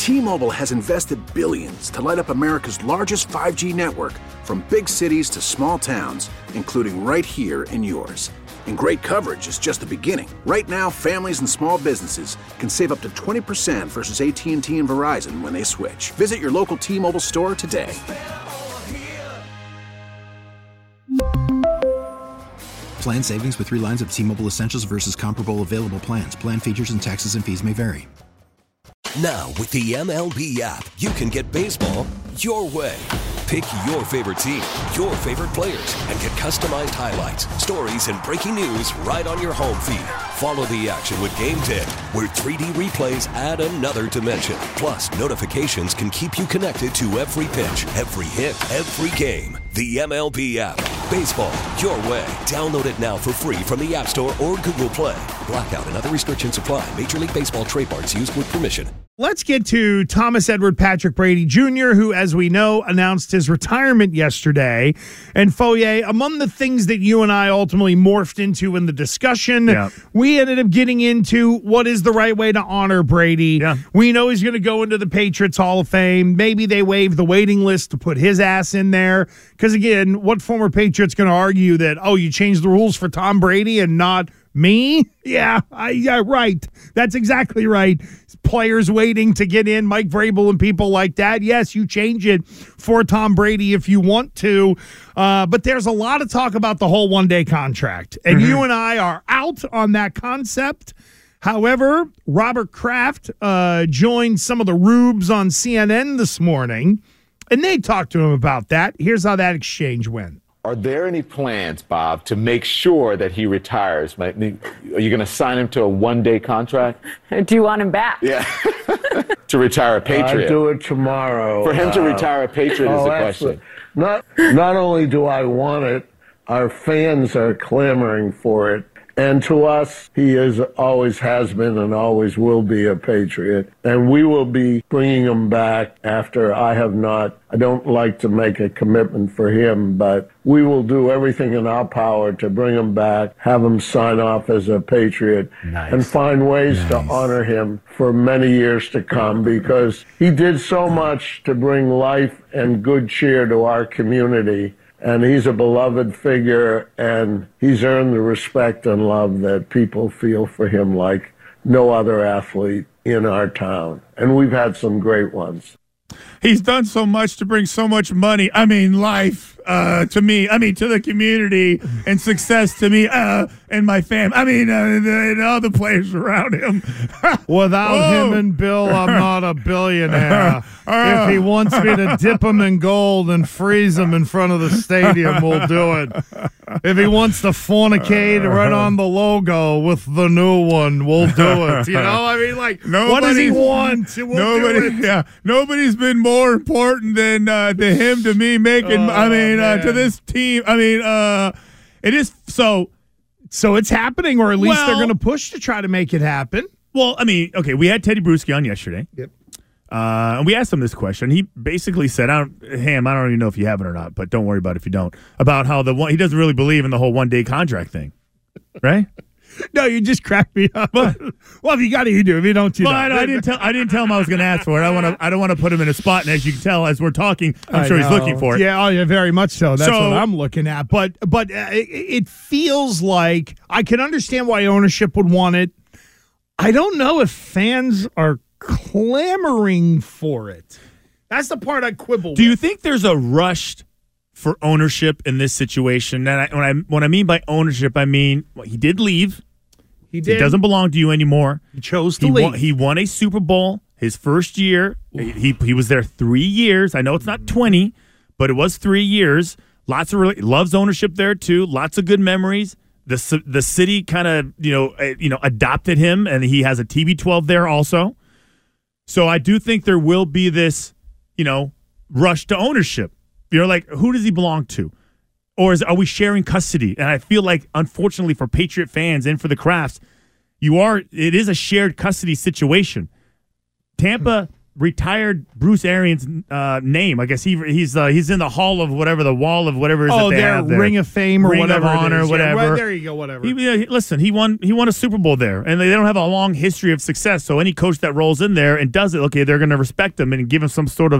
T-Mobile has invested billions to light up America's largest 5G network, from big cities to small towns, including right here in yours. And great coverage is just the beginning. Right now, families and small businesses can save up to 20% versus AT&T and Verizon when they switch. Visit your local T-Mobile store today. Plan savings with 3 lines of T-Mobile Essentials versus comparable available plans. Plan features and taxes and fees may vary. Now, with the MLB app, you can get baseball your way. Pick your favorite team, your favorite players, and get customized highlights, stories, and breaking news right on your home feed. Follow the action with Game Day, where 3D replays add another dimension. Plus, notifications can keep you connected to every pitch, every hit, every game. The MLB app. Baseball your way. Download it now for free from the App Store or Google Play. Blackout and other restrictions apply. Major League Baseball trademarks used with permission. Let's get to Thomas Edward Patrick Brady Jr., who, as we know, announced his retirement yesterday. And Foye, among the things that you and I ultimately morphed into in the discussion, we ended up getting into what is the right way to honor Brady. We know he's going to go into the Patriots Hall of Fame. Maybe they waive the waiting list to put his ass in there. Because, again, what former Patriot's going to argue that, oh, you changed the rules for Tom Brady and not me? Yeah, right. That's exactly right. Players waiting to get in, Mike Vrabel and people like that. Yes, you change it for Tom Brady if you want to. But there's a lot of talk about the whole one-day contract. And you and I are out on that concept. However, Robert Kraft joined some of the rubes on CNN this morning, and they talked to him about that. Here's how that exchange went. Are there any plans, Bob, to make sure that he retires? Are you going to sign him to a one-day contract? Do you want him back? Yeah. To retire a Patriot. I'll do it tomorrow. For him to retire a Patriot is the question. Not only do I want it, our fans are clamoring for it. And to us, he always has been and always will be a Patriot. And we will be bringing him back after I don't like to make a commitment for him, but we will do everything in our power to bring him back, have him sign off as a Patriot, and find ways to honor him for many years to come, because he did so much to bring life and good cheer to our community. And he's a beloved figure, and he's earned the respect and love that people feel for him like no other athlete in our town. And we've had some great ones. He's done so much to bring so much money, life to me, to the community, and success to me and my family. And all the players around him. Without him and Bill, I'm not a billionaire. If he wants me to dip him in gold and freeze him in front of the stadium, we'll do it. If he wants to fornicate right on the logo with the new one, we'll do it. What does he want? Nobody's been more important than him to me making. To this team. It is so. So it's happening, or at least they're going to push to try to make it happen. Well, okay, we had Teddy Bruschi on yesterday. Yep. And we asked him this question. He basically said, I don't even know if you have it or not, but don't worry about it if you don't. About how he doesn't really believe in the whole one-day contract thing, right? No, you just cracked me up. But, well, if you got it, you do. If you don't, you don't. I didn't tell him I was going to ask for it. I don't want to put him in a spot. And as you can tell, as we're talking, I'm sure he's looking for it. Yeah, very much so. That's what I'm looking at. But it feels like I can understand why ownership would want it. I don't know if fans are clamoring for it. That's the part I quibble with. Do you think there's a rush for ownership in this situation? And when I mean by ownership, I mean he did leave. He did. He doesn't belong to you anymore. He chose to leave. He won a Super Bowl his first year. He was there 3 years. I know it's not 20, but it was 3 years. Loves ownership there too. Lots of good memories. The city kind of adopted him, and he has a TB12 there also. So I do think there will be this rush to ownership. Who does he belong to? Or are we sharing custody? And I feel like, unfortunately, for Patriot fans and for the Krafts, it is a shared custody situation. Tampa retired Bruce Arians' name. I guess he's in the hall of whatever, the wall of whatever. Oh, that they their have there. Ring of Fame or Ring whatever, of Honor, whatever. Yeah, right, there you go, whatever. Listen, he won a Super Bowl there, and they don't have a long history of success. So any coach that rolls in there and does it, okay, they're going to respect him and give him some sort of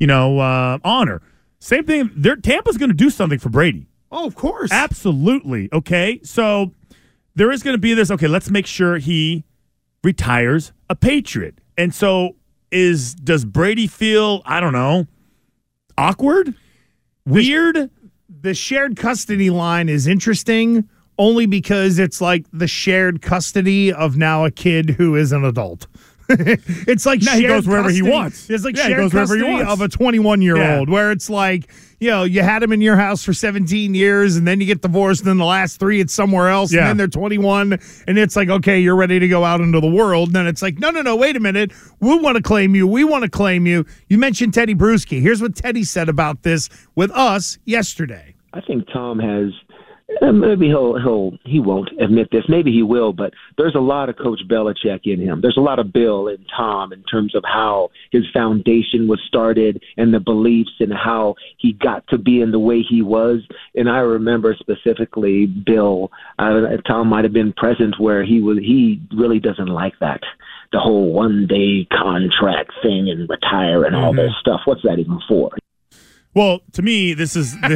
honor. Same thing. Tampa's going to do something for Brady. Oh, of course, absolutely. Okay, so there is going to be this. Okay, let's make sure he retires a Patriot, and so. Does Brady feel, I don't know, awkward? Weird? The shared custody line is interesting only because it's like the shared custody of now a kid who is an adult. It's like now he goes wherever he wants. It's like shared custody of a 21-year-old where it's like, you had him in your house for 17 years and then you get divorced and then the last 3 it's somewhere else and then they're 21 and it's like, okay, you're ready to go out into the world. And then it's like, no, wait a minute. We want to claim you. We want to claim you. You mentioned Teddy Bruschi. Here's what Teddy said about this with us yesterday. I think Tom has maybe he won't admit this. Maybe he will, but there's a lot of Coach Belichick in him. There's a lot of Bill and Tom in terms of how his foundation was started and the beliefs and how he got to be in the way he was. And I remember specifically Bill, Tom might have been present where he really doesn't like that. The whole one-day contract thing and retire and all that stuff. What's that even for? Well, to me, this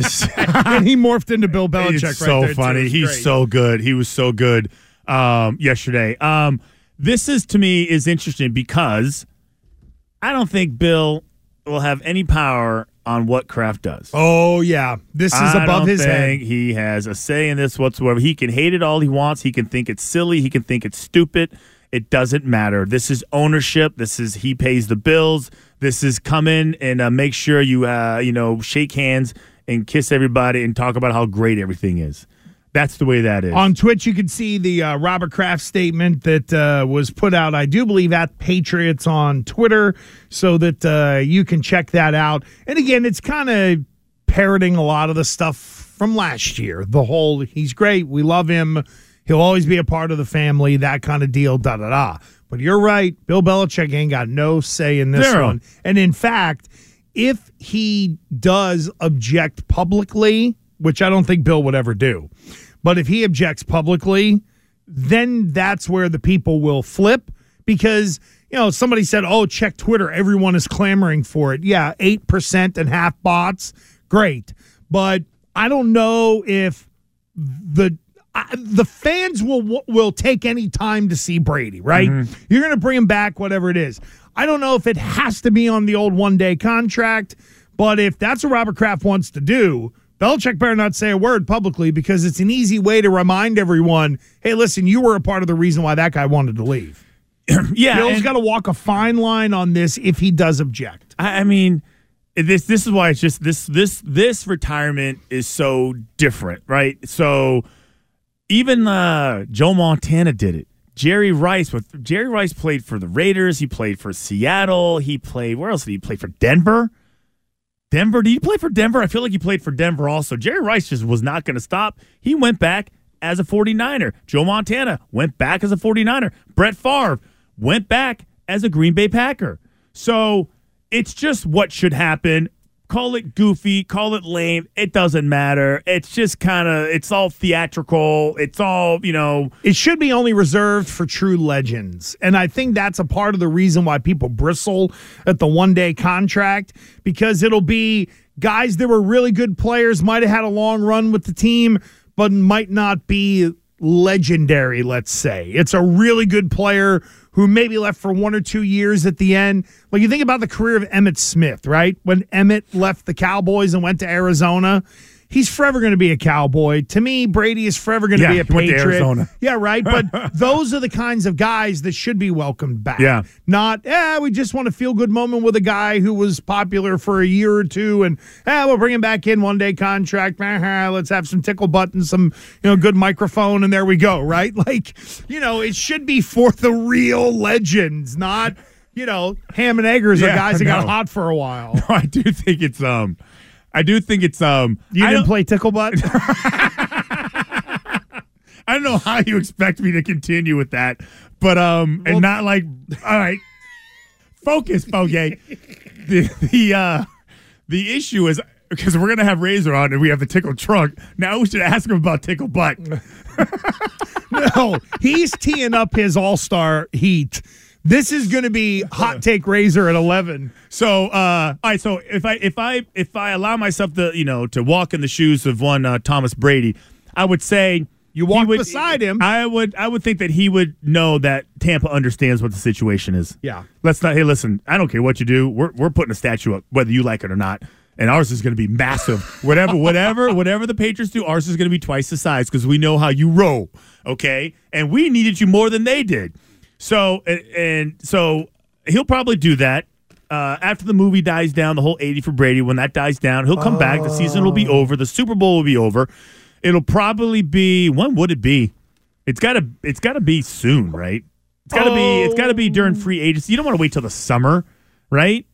and he morphed into Bill Belichick. It's so funny. He's great. So good. He was so good yesterday. This to me is interesting because I don't think Bill will have any power on what Kraft does. Oh yeah, this is above his head. He has a say in this whatsoever. He can hate it all he wants. He can think it's silly. He can think it's stupid. It doesn't matter. This is ownership. He pays the bills. This is come in and make sure you shake hands and kiss everybody and talk about how great everything is. That's the way that is. On Twitch, you can see the Robert Kraft statement that was put out, I do believe, at Patriots on Twitter, so that you can check that out. And again, it's kind of parroting a lot of the stuff from last year. The whole, he's great, we love him, he'll always be a part of the family, that kind of deal, da-da-da. But you're right, Bill Belichick ain't got no say in this one. And in fact, if he does object publicly, which I don't think Bill would ever do, but if he objects publicly, then that's where the people will flip because, somebody said, check Twitter, everyone is clamoring for it. Yeah, 8% and half bots, great. But I don't know if the fans will take any time to see Brady, right? Mm-hmm. You're going to bring him back, whatever it is. I don't know if it has to be on the old one-day contract, but if that's what Robert Kraft wants to do, Belichick better not say a word publicly because it's an easy way to remind everyone, hey, listen, you were a part of the reason why that guy wanted to leave. Yeah, Bill's got to walk a fine line on this if he does object. I mean, this is why it's just this retirement is so different, right? So even Joe Montana did it. Jerry Rice played for the Raiders. He played for Seattle. Where else did he play? For Denver? Did he play for Denver? I feel like he played for Denver also. Jerry Rice just was not going to stop. He went back as a 49er. Joe Montana went back as a 49er. Brett Favre went back as a Green Bay Packer. So it's just what should happen. Call it goofy, call it lame. It doesn't matter. It's just it's all theatrical. It's all, It should be only reserved for true legends. And I think that's a part of the reason why people bristle at the one-day contract, because it'll be guys that were really good players, might have had a long run with the team, but might not be legendary, let's say. It's a really good player who maybe left for 1 or 2 years at the end. Like, you think about the career of Emmitt Smith, right? When Emmitt left the Cowboys and went to Arizona, he's forever going to be a Cowboy. To me, Brady is forever going to be a Patriot. Went to Arizona. Yeah, right? But those are the kinds of guys that should be welcomed back. Yeah. Not, we just want a feel-good moment with a guy who was popular for a year or two, and we'll bring him back in, one-day contract. Let's have some tickle buttons, some good microphone, and there we go, right? Like, it should be for the real legends, not, ham and eggers or guys that got hot for a while. No, I do think it's You didn't play tickle butt? I don't know how you expect me to continue with that, but and not like, all right, Focus, Foge. The issue is because we're gonna have Razor on and we have the tickle trunk. Now we should ask him about tickle butt. No, he's teeing up his all-star heat. This is going to be hot take Razor at 11. So, all right. So if I allow myself to walk in the shoes of one Thomas Brady, I would say you walk beside him. I would think that he would know that Tampa understands what the situation is. Yeah. Let's not. Hey, listen. I don't care what you do. We're putting a statue up, whether you like it or not. And ours is going to be massive. Whatever the Patriots do, ours is going to be twice the size because we know how you roll. Okay, and we needed you more than they did. So so he'll probably do that after the movie dies down. The whole 80 for Brady. When that dies down, he'll come back. The season will be over. The Super Bowl will be over. It'll probably be. When would it be? It's got to be soon, right? It's got to be during free agency. You don't want to wait till the summer, right?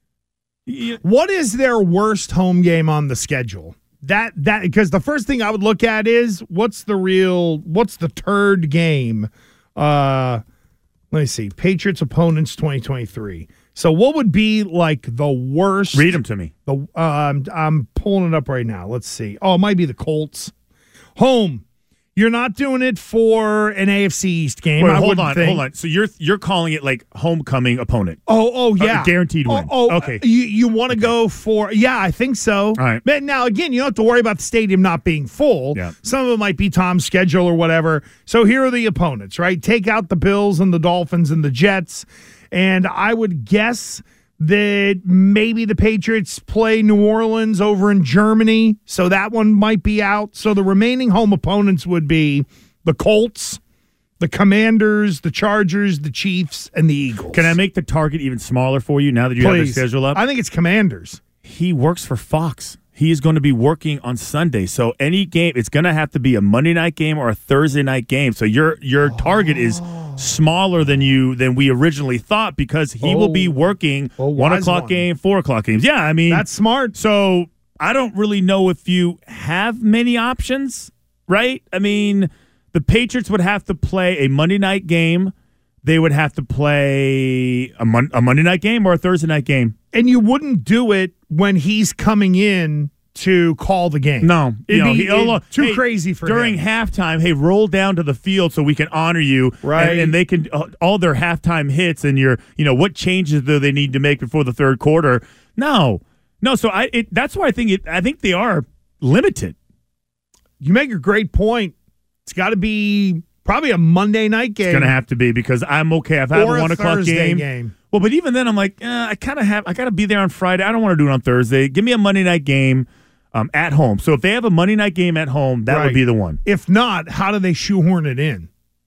What is their worst home game on the schedule? That because the first thing I would look at is what's the third game? Let me see. Patriots opponents 2023. So what would be like the worst? Read them to me. I'm pulling it up right now. Let's see. Oh, it might be the Colts. Home. You're not doing it for an AFC East game. Wait, hold on. So you're calling it like homecoming opponent. Oh, yeah. Guaranteed win. Okay. You want to go for, I think so. All right. But now, again, you don't have to worry about the stadium not being full. Yeah. Some of it might be Tom's schedule or whatever. So here are the opponents, right? Take out the Bills and the Dolphins and the Jets. And I would guess that maybe the Patriots play New Orleans over in Germany, so that one might be out. So the remaining home opponents would be the Colts, the Commanders, the Chargers, the Chiefs, and the Eagles. Can I make the target even smaller for you now that you have the schedule up? I think it's Commanders. He works for Fox. He is going to be working on Sunday. So any game, it's going to have to be a Monday night game or a Thursday night game. So your target is smaller than we originally thought because he will be working 1 o'clock game, 4 o'clock games. Yeah, I mean that's smart. So I don't really know if you have many options, right? I mean, the Patriots would have to play a Monday night game. They would have to play a Monday night game or a Thursday night game. And you wouldn't do it when he's coming in to call the game. No. Too crazy for during him. halftime, hey, roll down to the field so we can honor you. Right. And they can, all their halftime hits and what changes do they need to make before the third quarter? No. So that's why I think they are limited. You make a great point. It's got to be probably a Monday night game. It's going to have to be because I'm okay. I've had a 1 o'clock game. Well, but even then, I'm like, I got to be there on Friday. I don't want to do it on Thursday. Give me a Monday night game at home. So if they have a Monday night game at home, that would be the one. If not, how do they shoehorn it in?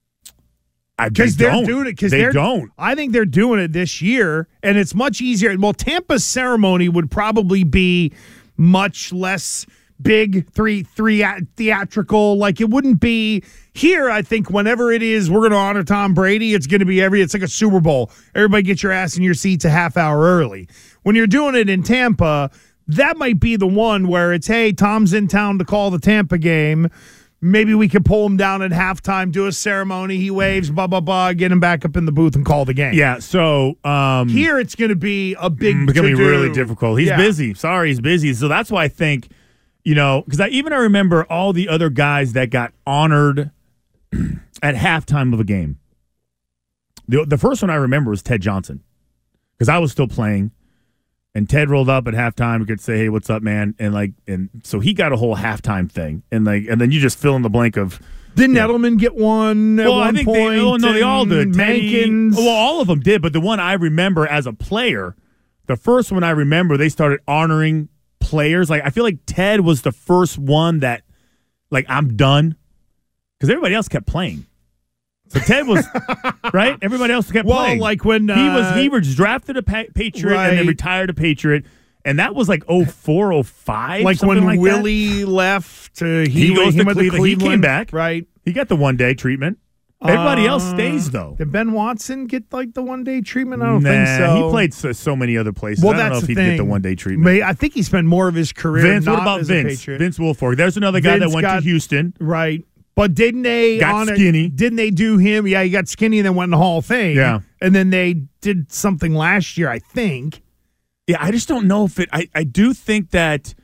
Because they're doing it. They don't. I think they're doing it this year, and it's much easier. Well, Tampa's ceremony would probably be much less big, theatrical. Like it wouldn't be here. I think whenever it is, we're going to honor Tom Brady. It's going to be it's like a Super Bowl. Everybody get your ass in your seats a half hour early. When you're doing it in Tampa, that might be the one where it's, hey, Tom's in town to call the Tampa game. Maybe we could pull him down at halftime, do a ceremony. He waves, blah, blah, blah, get him back up in the booth and call the game. Yeah, so here it's going to be a big it's going to be really difficult. He's busy. Sorry, he's busy. So that's why I think, because I remember all the other guys that got honored at halftime of a game. The first one I remember was Ted Johnson because I was still playing. And Ted rolled up at halftime and could say, "Hey, what's up, man?" And so he got a whole halftime thing, and then you just fill in the blank of. Didn't Edelman get one at one point? They all did. Mankins. Well, all of them did, but the one I remember as a player, the first one I remember, they started honoring players. Like I feel like Ted was the first one that, like, I'm done, because everybody else kept playing. So Ted was right. Everybody else kept playing. Well, like when he was drafted a Patriot and then retired a Patriot, and that was like 04, 05. Like when like Willie left, he goes to Cleveland. He came back. Right. He got the 1 day treatment. Everybody else stays though. Did Ben Watson get like the 1 day treatment? I don't think so. He played so many other places. Well, I don't know if he'd get the 1 day treatment. I think he spent more of his career. Vince. What about Vince? Vince Wilfork. There's another guy that went to Houston. Right. But didn't they skinny? Didn't they do him? Yeah, he got skinny and then went in the Hall of Fame. Yeah. And then they did something last year, I think. Yeah, I just don't know if it. I do think that.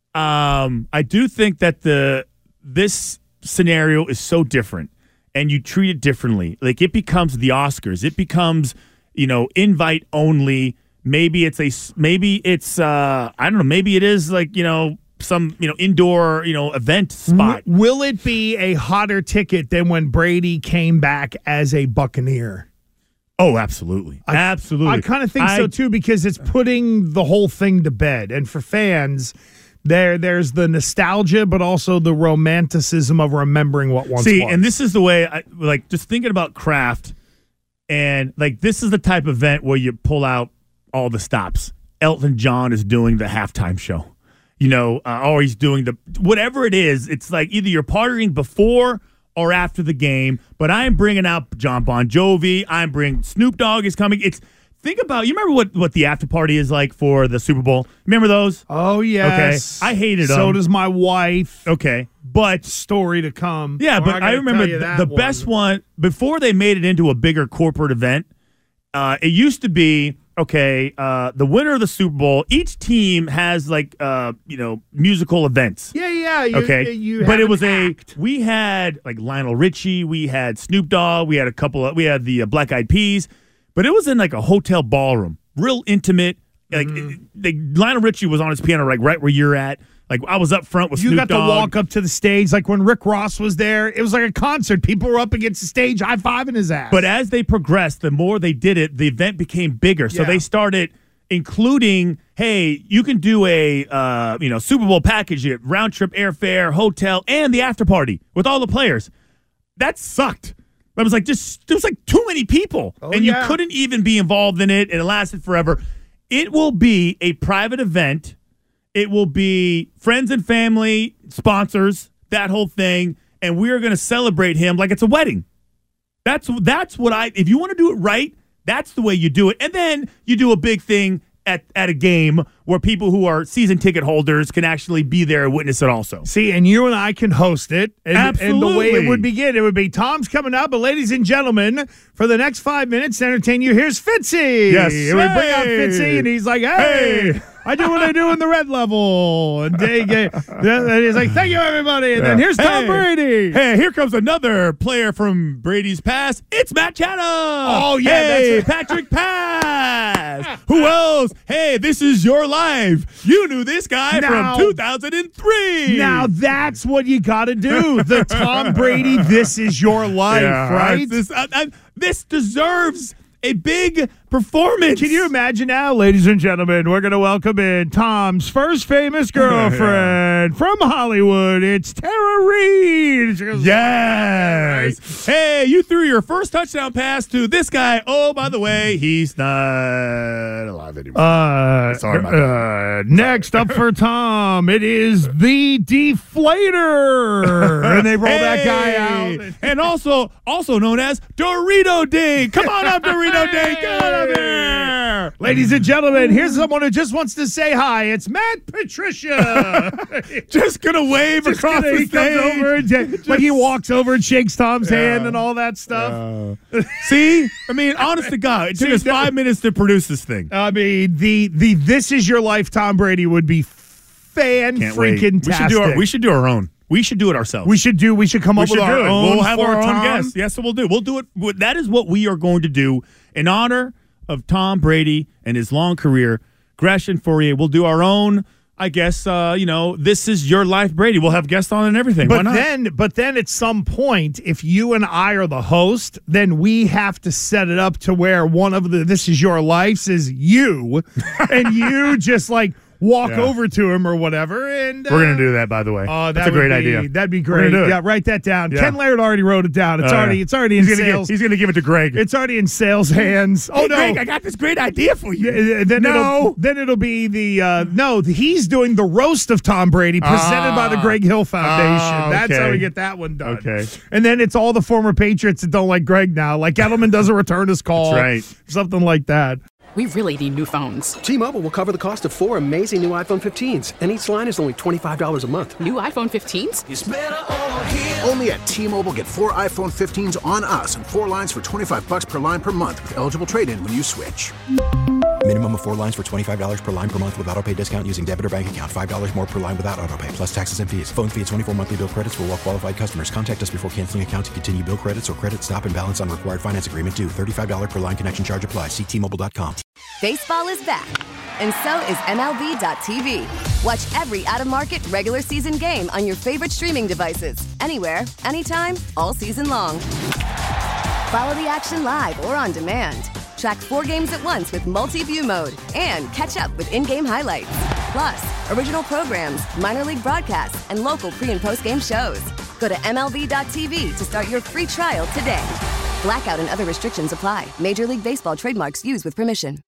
This scenario is so different, and you treat it differently. Like it becomes the Oscars. It becomes invite only. Maybe it's I don't know. Maybe it is like some indoor event spot. Will it be a hotter ticket than when Brady came back as a Buccaneer? Oh, absolutely. Absolutely. I kind of think so, too, because it's putting the whole thing to bed. And for fans, there's the nostalgia, but also the romanticism of remembering what once was. And this is the way, just thinking about Kraft, and, this is the type of event where you pull out all the stops. Elton John is doing the halftime show, or he's doing whatever it is. It's like either you're partying before or after the game, but I'm bringing out John Bon Jovi. I'm bringing Snoop Dogg is coming. Think about, you remember what the after party is like for the Super Bowl? Remember those? Oh, yes. Okay. I hated them. So does my wife. Okay. But story to come. Yeah, but I remember the best one, before they made it into a bigger corporate event, it used to be, the winner of the Super Bowl, each team has musical events. Yeah. But it was we had Lionel Richie, we had Snoop Dogg, we had the Black Eyed Peas, but it was in a hotel ballroom, real intimate. Lionel Richie was on his piano right where you're at. I was up front with Snoop Dogg. You got to walk up to the stage. When Rick Ross was there, it was like a concert. People were up against the stage high-fiving his ass. But as they progressed, the more they did it, the event became bigger. So they started including, hey, you can do a Super Bowl package, round-trip airfare, hotel, and the after party with all the players. That sucked. It was there was too many people. You couldn't even be involved in it, and it lasted forever. It will be a private event. It will be friends and family, sponsors, that whole thing, and we are going to celebrate him like it's a wedding. That's what if you want to do it right, that's the way you do it. And then you do a big thing at a game where people who are season ticket holders can actually be there and witness it also. See, and you and I can host it. And, absolutely. And the way it would begin, it would be Tom's coming up, but ladies and gentlemen, for the next 5 minutes to entertain you, here's Fitzy. Yes. And we bring out Fitzy, and he's like, hey. I do what I do in the red level. And he's like, thank you, everybody. And then here's Tom Brady. Hey, here comes another player from Brady's past. It's Matt Chatham. Oh, yeah. Hey, Patrick Pass. Who else? Hey, this is your life. You knew this guy from 2003. Now, that's what you got to do. The Tom Brady, this is your life, right? This deserves a big performance. Can you imagine now, ladies and gentlemen, we're going to welcome in Tom's first famous girlfriend from Hollywood. It's Tara Reid. Yes. Hey, you threw your first touchdown pass to this guy. Oh, by the way, he's not alive anymore. Sorry about that. Next up for Tom, it is the Deflator. And they roll that guy out. And also known as Dorito Ding. Come on up, Dorito Ding. Get out of there. Ladies and gentlemen, here's someone who just wants to say hi. It's Matt Patricia. Just going to wave across the stage. He walks over and shakes Tom's hand and all that stuff. See? I mean, honest to God, it took us 5 minutes to produce this thing. I mean, the This Is Your Life Tom Brady would be fan-freaking-tastic. We should do our own. We should do it ourselves. We should come up with our own. We'll have our own guests. Yes, we'll do. We'll do it. That is what we are going to do in honor of Tom Brady and his long career. Gresh and Fourier. We'll do our own. I guess This Is Your Life, Brady. We'll have guests on and everything. But why not? But then at some point, if you and I are the host, then we have to set it up to where one of the This Is Your Lives is you, and you just walk over to him or whatever. And we're going to do that, by the way. That's a great idea. That'd be great. Yeah, write that down. Yeah. Ken Laird already wrote it down. It's already in sales. He's going to give it to Greg. It's already in sales hands. Hey, no, Greg, I got this great idea for you. Then it'll be he's doing the roast of Tom Brady presented by the Greg Hill Foundation. That's how we get that one done. Okay. And then it's all the former Patriots that don't like Greg now. Like Edelman doesn't return his call. That's right. Something like that. We really need new phones. T-Mobile will cover the cost of 4 amazing new iPhone 15s, and each line is only $25 a month. New iPhone 15s? It's better over here. Only at T-Mobile, get 4 iPhone 15s on us and 4 lines for $25 per line per month with eligible trade-in when you switch. Minimum of 4 lines for $25 per line per month with autopay discount using debit or bank account. $5 more per line without autopay, plus taxes and fees. Phone fee at 24 monthly bill credits for well-qualified customers. Contact us before canceling account to continue bill credits or credit stop and balance on required finance agreement due. $35 per line connection charge applies. See T-Mobile.com. Baseball is back, and so is MLB.tv. Watch every out-of-market regular season game on your favorite streaming devices. Anywhere, anytime, all season long. Follow the action live or on demand. Track 4 games at once with multi-view mode and catch up with in-game highlights. Plus, original programs, minor league broadcasts, and local pre- and post-game shows. Go to MLB.tv to start your free trial today. Blackout and other restrictions apply. Major League Baseball trademarks used with permission.